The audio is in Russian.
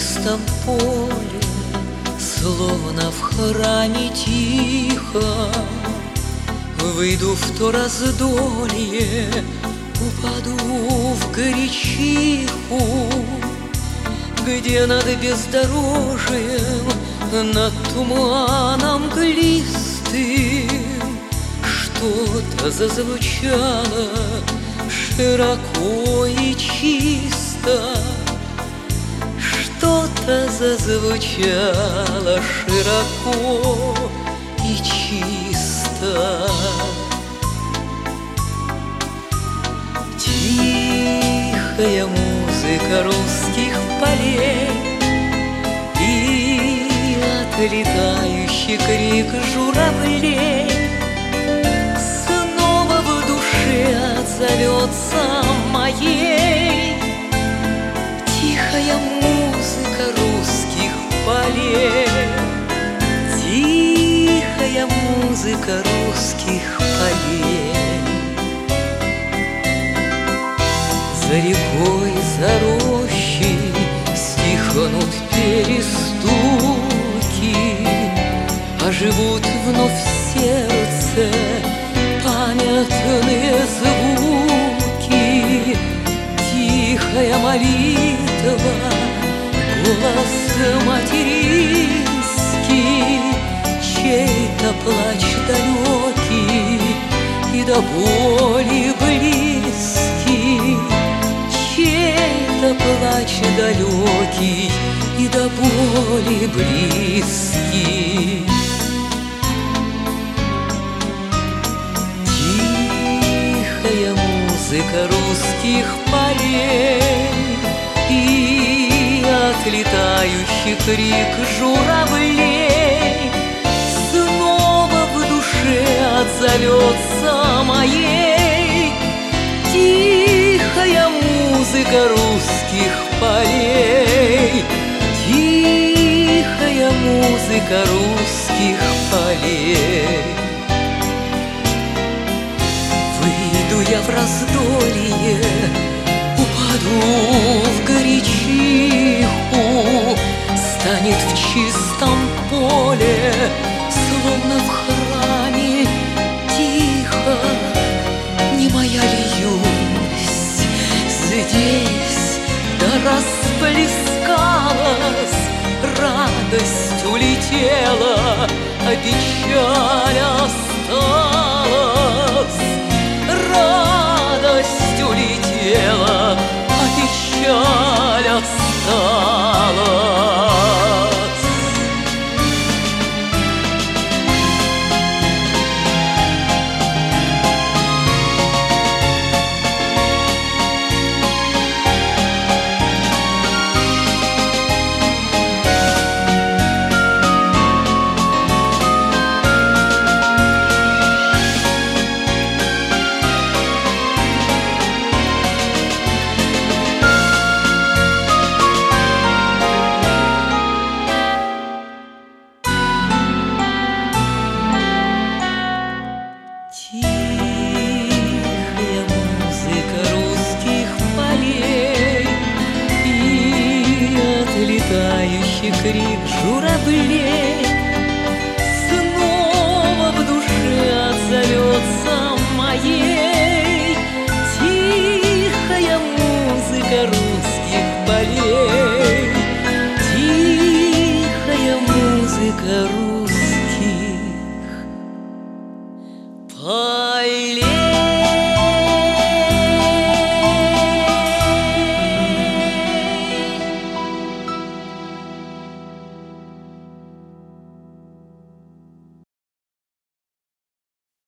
чистом поле, словно в храме тихо, выйду в то раздолье, упаду в горячиху, где над бездорожьем, над туманом глистым что-то зазвучало широко и чисто. Что-то зазвучало широко и чисто. Тихая музыка русских полей и отлетающий крик журавлей снова в душе отзовется моей. Тихая музыка русских полей, тихая музыка русских полей. За рекой, за рощей стихнут перестуки, оживут вновь в сердце памятные звуки. Тихая молитва, голос материнский, чей-то плач далекий и до боли близкий, чей-то плач далекий и до боли близкий. Тихая музыка русских полей и отлетающий крик журавлей снова в душе отзовется моей. Тихая музыка русских полей, тихая музыка русских полей. Выйду я в раздолье, упаду в горячиху, станет в чистом поле, словно в храме тихо. Не моя ли юность здесь да расплескалась, радость улетела, а печаль осталась. Радость улетела, а печаль осталась. Летающий крик журавлей